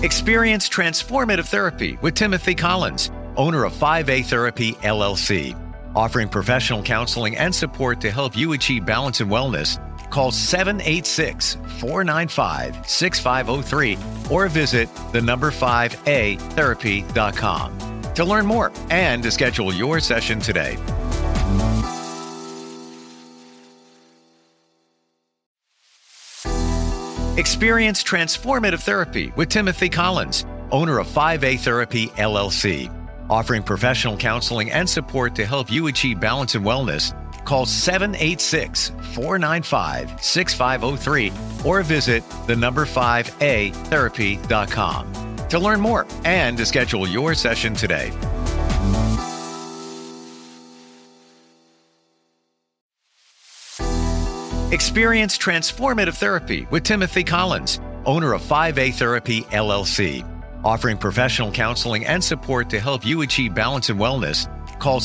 Experience transformative therapy with Timothy Collins, owner of 5A Therapy, LLC. Offering professional counseling and support to help you achieve balance and wellness, call 786-495-6503 or visit the number 5atherapy.com to learn more and to schedule your session today. Experience transformative therapy with Timothy Collins, owner of 5A Therapy, LLC. Offering professional counseling and support to help you achieve balance and wellness, call 786-495-6503 or visit the number 5atherapy.com to learn more and to schedule your session today. Experience transformative therapy with Timothy Collins, owner of 5A Therapy, LLC. Offering professional counseling and support to help you achieve balance and wellness, call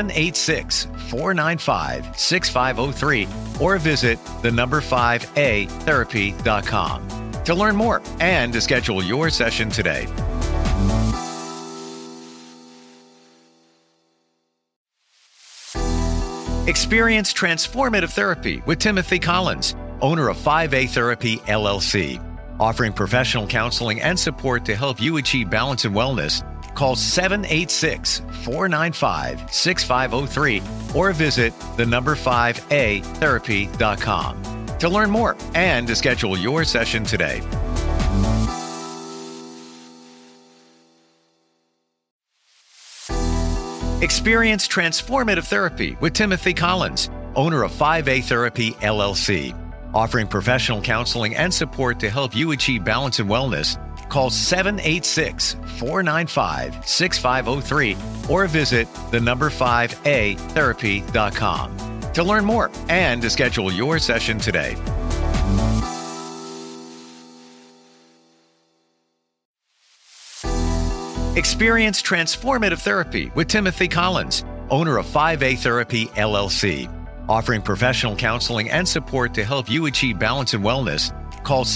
786-495-6503 or visit the number 5atherapy.com to learn more and to schedule your session today. Experience transformative therapy with Timothy Collins, owner of 5A Therapy, LLC. Offering professional counseling and support to help you achieve balance and wellness, call 786-495-6503 or visit the number 5atherapy.com to learn more and to schedule your session today. Experience transformative therapy with Timothy Collins, owner of 5A Therapy, LLC. Offering professional counseling and support to help you achieve balance and wellness, call 786-495-6503 or visit the number 5atherapy.com to learn more and to schedule your session today. Experience transformative therapy with Timothy Collins, owner of 5A Therapy, LLC. Offering professional counseling and support to help you achieve balance and wellness, call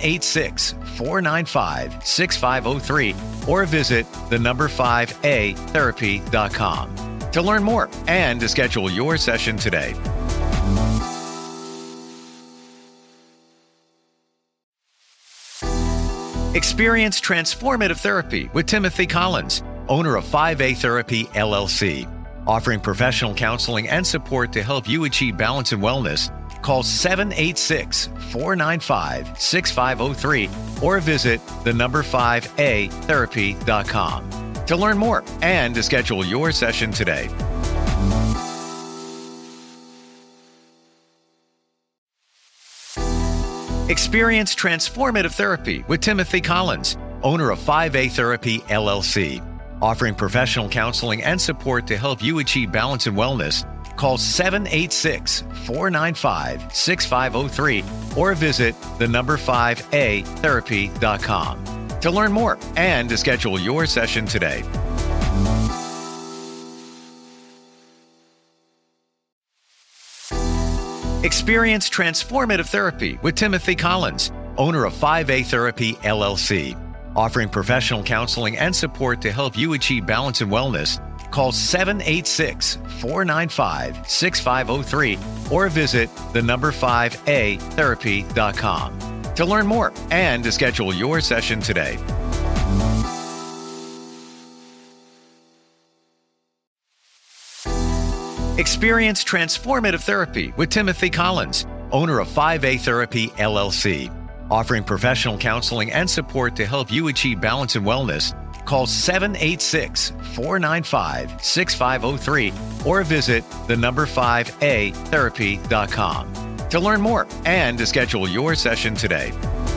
786-495-6503 or visit the number 5atherapy.com to learn more and to schedule your session today. Experience transformative therapy with Timothy Collins, owner of 5A Therapy, LLC. Offering professional counseling and support to help you achieve balance and wellness, call 786-495-6503 or visit the number 5atherapy.com to learn more and to schedule your session today. Experience transformative therapy with Timothy Collins, owner of 5A Therapy, LLC. Offering professional counseling and support to help you achieve balance and wellness, call 786-495-6503 or visit the number 5atherapy.com to learn more and to schedule your session today. Experience transformative therapy with Timothy Collins, owner of 5A Therapy, LLC. Offering professional counseling and support to help you achieve balance and wellness, call 786-495-6503 or visit the number 5atherapy.com to learn more and to schedule your session today. Experience transformative therapy with Timothy Collins, owner of 5A Therapy, LLC. Offering professional counseling and support to help you achieve balance and wellness, call 786-495-6503 or visit the number 5atherapy.com to learn more and to schedule your session today.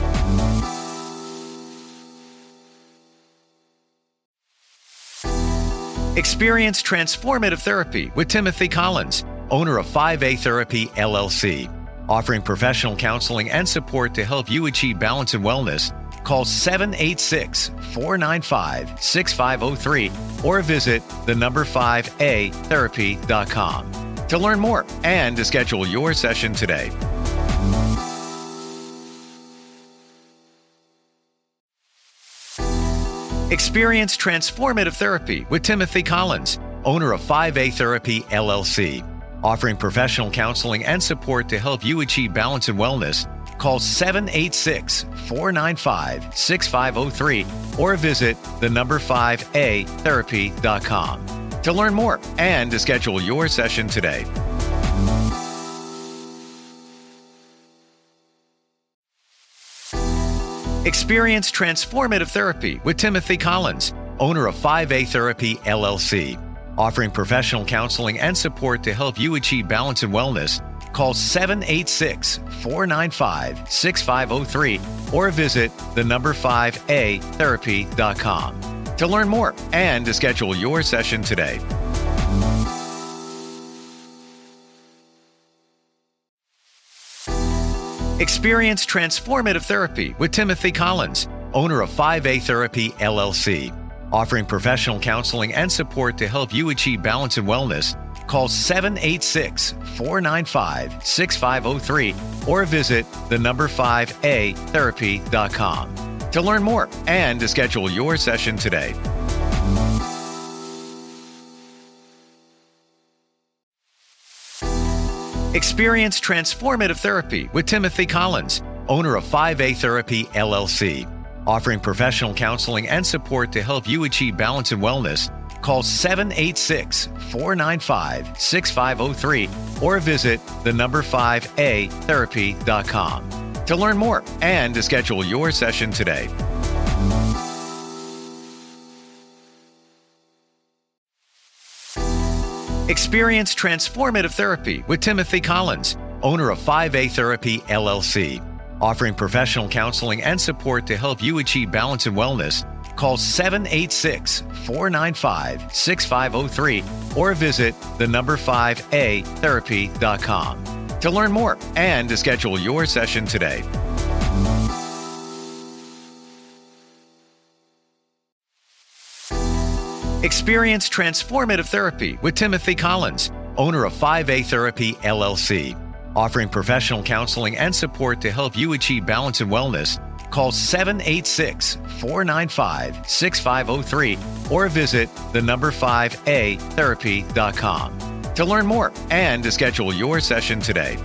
Experience transformative therapy with Timothy Collins, owner of 5A Therapy, LLC. Offering professional counseling and support to help you achieve balance and wellness, call 786-495-6503 or visit the number 5atherapy.com to learn more and to schedule your session today. Experience transformative therapy with Timothy Collins, owner of 5A Therapy LLC. Offering professional counseling and support to help you achieve balance and wellness, call 786-495-6503 or visit the number 5atherapy.com to learn more and to schedule your session today. Experience transformative therapy with Timothy Collins, owner of 5A Therapy LLC. Offering professional counseling and support to help you achieve balance and wellness, call 786-495-6503 or visit the number 5atherapy.com to learn more and to schedule your session today. Experience transformative therapy with Timothy Collins, owner of 5A Therapy LLC. Offering professional counseling and support to help you achieve balance and wellness, call 786-495-6503 or visit the number 5atherapy.com to learn more and to schedule your session today. Experience transformative therapy with Timothy Collins, owner of 5A Therapy LLC. Offering professional counseling and support to help you achieve balance and wellness, call 786-495-6503 or visit the number 5atherapy.com to learn more and to schedule your session today. Experience transformative therapy with Timothy Collins, owner of 5A Therapy LLC. Offering professional counseling and support to help you achieve balance and wellness, call 786-495-6503 or visit the number 5atherapy.com to learn more and to schedule your session today. Experience transformative therapy with Timothy Collins, owner of 5A Therapy LLC. Offering professional counseling and support to help you achieve balance and wellness, call 786-495-6503 or visit the number 5atherapy.com to learn more and to schedule your session today.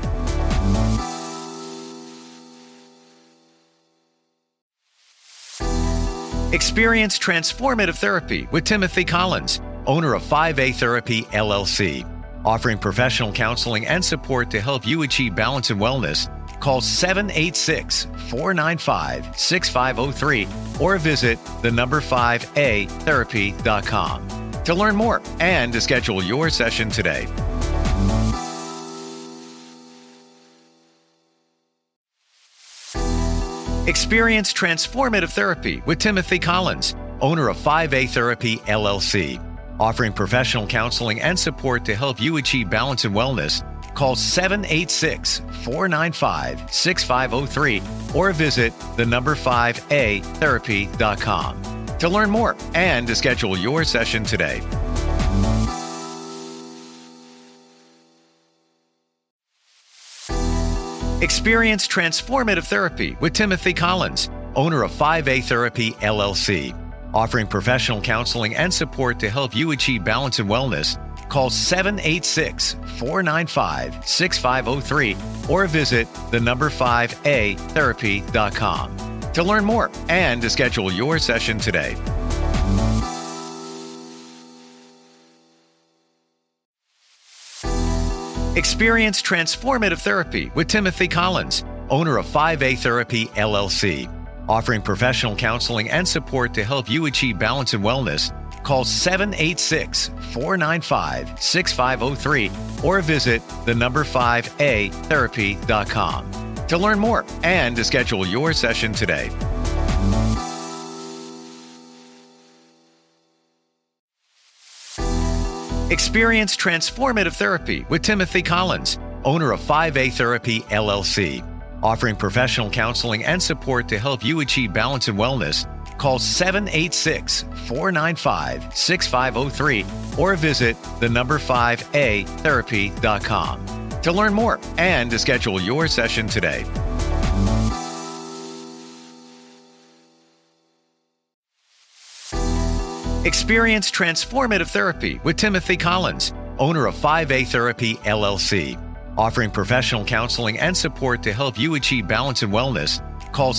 Experience transformative therapy with Timothy Collins, owner of 5A Therapy LLC. Offering professional counseling and support to help you achieve balance and wellness, call 786-495-6503 or visit the number 5atherapy.com to learn more and to schedule your session today. Experience transformative therapy with Timothy Collins, owner of 5A Therapy LLC. Offering professional counseling and support to help you achieve balance and wellness, call 786-495-6503 or visit the number 5atherapy.com to learn more and to schedule your session today. Experience transformative therapy with Timothy Collins, owner of 5A Therapy LLC. Offering professional counseling and support to help you achieve balance and wellness, call 786-495-6503 or visit the number 5atherapy.com to learn more and to schedule your session today. Experience transformative therapy with Timothy Collins, owner of 5A Therapy LLC. Offering professional counseling and support to help you achieve balance and wellness, call 786-495-6503 or visit the number 5atherapy.com to learn more and to schedule your session today. Experience transformative therapy with Timothy Collins, owner of 5A Therapy LLC. Offering professional counseling and support to help you achieve balance and wellness, call 786-495-6503 or visit the number 5atherapy.com to learn more and to schedule your session today. Experience transformative therapy with Timothy Collins, owner of 5A Therapy, LLC. Offering professional counseling and support to help you achieve balance and wellness, call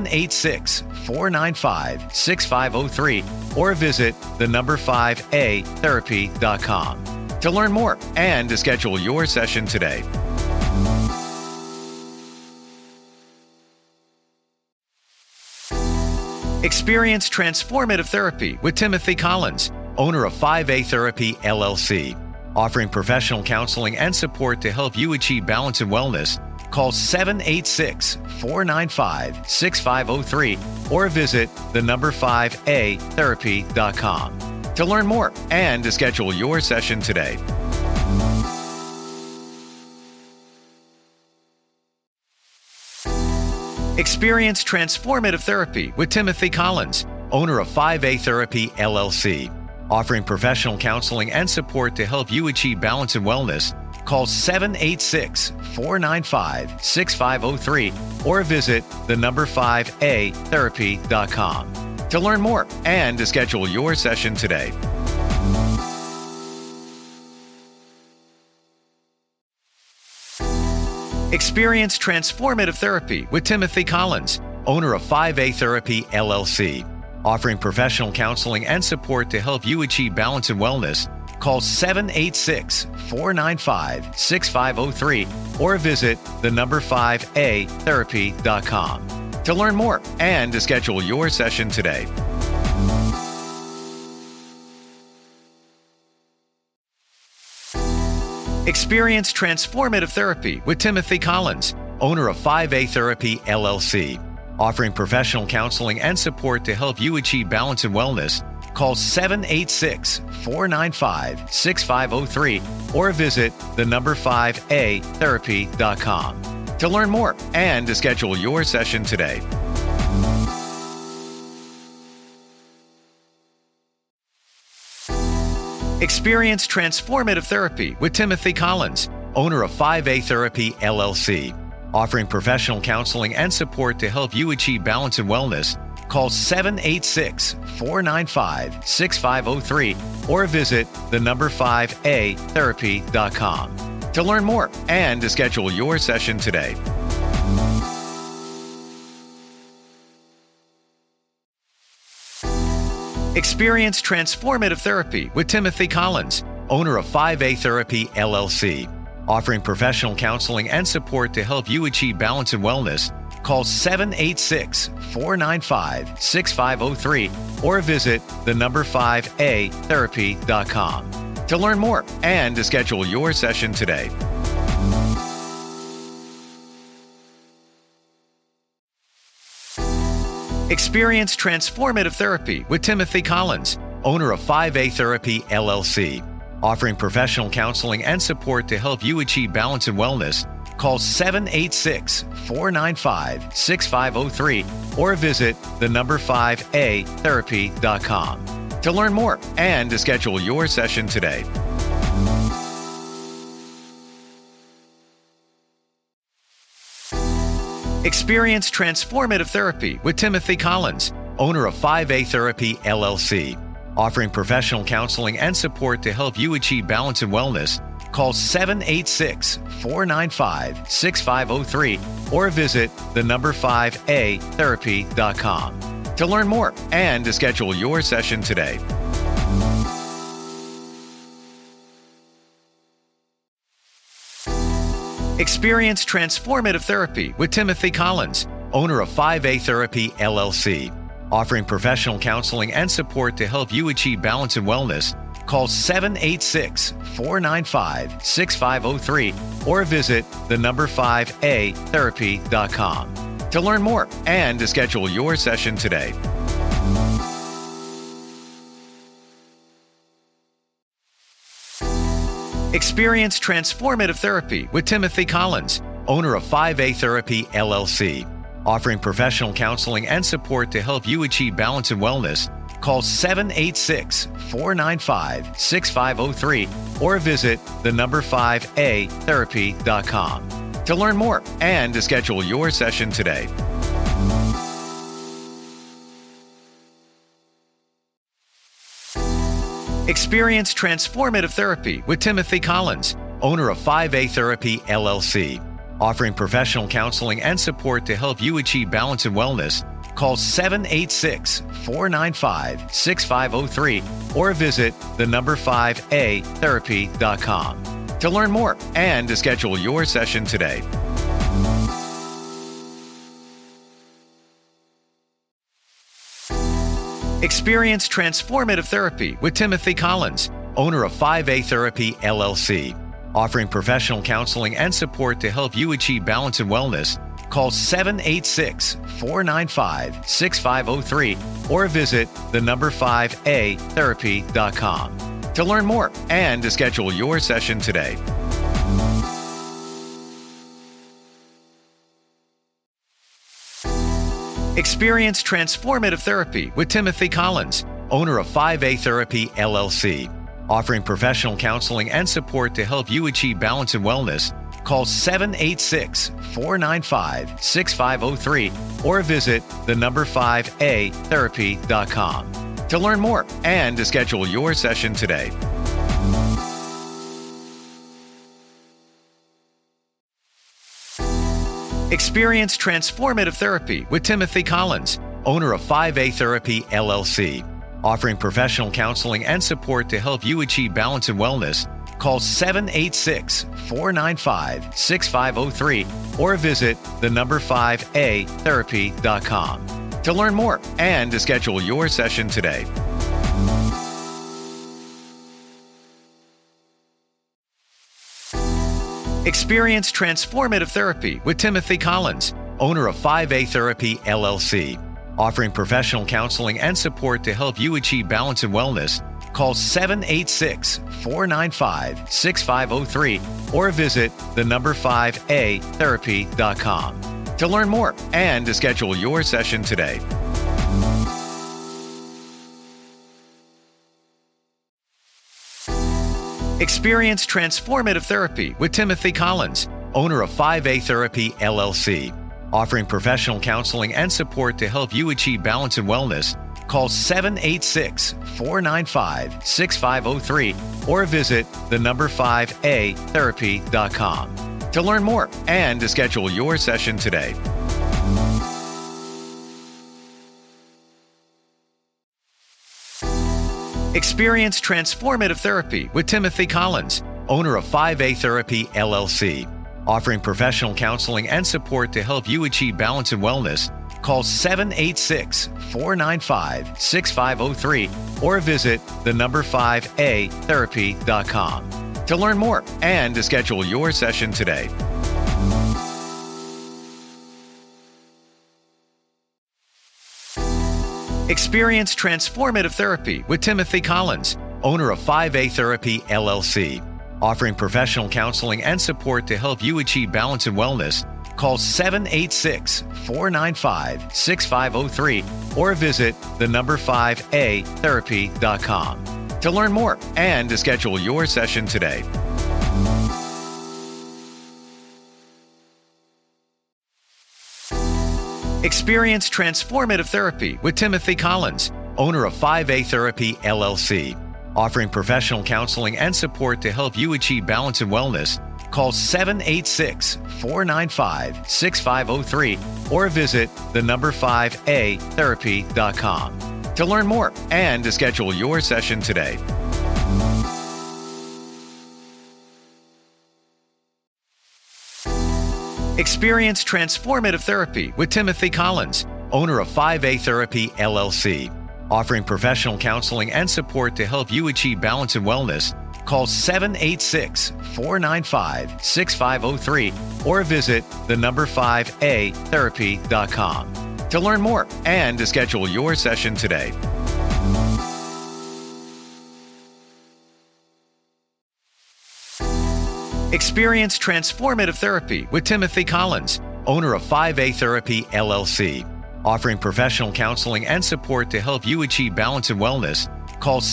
786-495-6503 or visit the number 5atherapy.com to learn more and to schedule your session today. Experience transformative therapy with Timothy Collins, owner of 5A Therapy, LLC. Offering professional counseling and support to help you achieve balance and wellness, call 786-495-6503 or visit the number 5atherapy.com to learn more and to schedule your session today. Experience transformative therapy with Timothy Collins, owner of 5A Therapy, LLC. Offering professional counseling and support to help you achieve balance and wellness, call 786-495-6503 or visit the number 5atherapy.com to learn more and to schedule your session today. Experience transformative therapy with Timothy Collins, owner of 5A Therapy, LLC. Offering professional counseling and support to help you achieve balance and wellness, call 786-495-6503 or visit the number 5atherapy.com to learn more and to schedule your session today. Experience transformative therapy with Timothy Collins, owner of 5A Therapy, LLC. Offering professional counseling and support to help you achieve balance and wellness, call 786-495-6503 or visit the number 5atherapy.com to learn more and to schedule your session today. Experience transformative therapy with Timothy Collins, owner of 5A Therapy, LLC. Offering professional counseling and support to help you achieve balance and wellness, call 786-495-6503 or visit the number 5atherapy.com to learn more and to schedule your session today. Experience transformative therapy with Timothy Collins, owner of 5A Therapy, LLC. Offering professional counseling and support to help you achieve balance and wellness, call 786-495-6503 or visit the number 5atherapy.com to learn more and to schedule your session today. Experience transformative therapy with Timothy Collins, owner of 5A Therapy, LLC. Offering professional counseling and support to help you achieve balance and wellness, call 786-495-6503 or visit the number 5atherapy.com to learn more and to schedule your session today. Experience transformative therapy with Timothy Collins, owner of 5A Therapy, LLC. Offering professional counseling and support to help you achieve balance and wellness, call 786-495-6503 or visit the number 5atherapy.com to learn more and to schedule your session today. Experience transformative therapy with Timothy Collins, owner of 5A Therapy, LLC. Offering professional counseling and support to help you achieve balance and wellness, call 786-495-6503 or visit the number 5atherapy.com to learn more and to schedule your session today. Experience transformative therapy with Timothy Collins, owner of 5A Therapy, LLC. Offering professional counseling and support to help you achieve balance and wellness, call 786-495-6503 or visit the number 5atherapy.com to learn more and to schedule your session today. Experience transformative therapy with Timothy Collins, owner of 5A Therapy, LLC. Offering professional counseling and support to help you achieve balance and wellness, call 786-495-6503 or visit the number 5atherapy.com to learn more and to schedule your session today. Experience transformative therapy with Timothy Collins, owner of 5A Therapy, LLC. Offering professional counseling and support to help you achieve balance and wellness, call 786-495-6503 or visit the number 5atherapy.com to learn more and to schedule your session today. Experience transformative therapy with Timothy Collins, owner of 5A Therapy, LLC. Offering professional counseling and support to help you achieve balance and wellness, call 786-495-6503 or visit the number 5atherapy.com to learn more and to schedule your session today. Experience transformative therapy with Timothy Collins, owner of 5A Therapy, LLC. Offering professional counseling and support to help you achieve balance and wellness, call 786-495-6503 or visit the number 5atherapy.com to learn more and to schedule your session today. Experience transformative therapy with Timothy Collins, owner of 5A Therapy, LLC. Offering professional counseling and support to help you achieve balance and wellness, call 786-495-6503 or visit the number 5atherapy.com to learn more and to schedule your session today. Experience transformative therapy with Timothy Collins, owner of 5A Therapy, LLC. Offering professional counseling and support to help you achieve balance and wellness, call 786-495-6503 or visit the number 5atherapy.com to learn more and to schedule your session today. Experience transformative therapy with Timothy Collins, owner of 5A Therapy, LLC. Offering professional counseling and support to help you achieve balance and wellness, call 786-495-6503 or visit the number 5atherapy.com to learn more and to schedule your session today. Experience transformative therapy with Timothy Collins, owner of 5A Therapy, LLC. Offering professional counseling and support to help you achieve balance and wellness, call 786-495-6503 or visit the number 5atherapy.com to learn more and to schedule your session today. Experience transformative therapy with Timothy Collins, owner of 5A Therapy, LLC. Offering professional counseling and support to help you achieve balance and wellness, call 786-495-6503 or visit the number 5atherapy.com to learn more and to schedule your session today. Experience transformative therapy with Timothy Collins, owner of 5A Therapy, LLC. Offering professional counseling and support to help you achieve balance and wellness, call 786-495-6503 or visit the number 5atherapy.com to learn more and to schedule your session today. Experience transformative therapy with Timothy Collins, owner of 5A Therapy, LLC. Offering professional counseling and support to help you achieve balance and wellness, call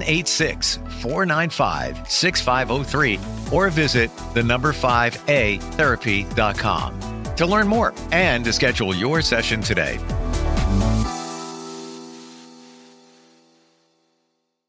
786-495-6503 or visit the number 5atherapy.com to learn more and to schedule your session today.